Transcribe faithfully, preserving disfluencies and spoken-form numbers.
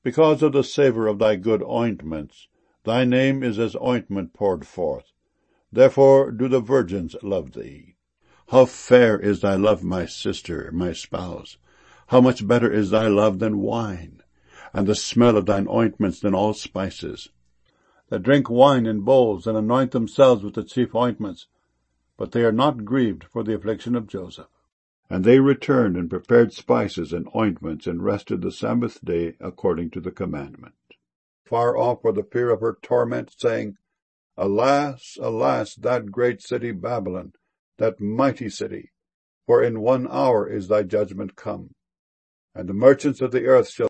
Because of the savour of thy good ointments, thy name is as ointment poured forth. Therefore do the virgins love thee. How fair is thy love, my sister, my spouse! How much better is thy love than wine, and the smell of thine ointments than all spices. They drink wine in bowls, and anoint themselves with the chief ointments, but they are not grieved for the affliction of Joseph. And they returned and prepared spices and ointments, and rested the Sabbath day according to the commandment. Far off were the fear of her torment, saying, Alas, alas, that great city Babylon, that mighty city! For in one hour is thy judgment come. And the merchants of the earth shall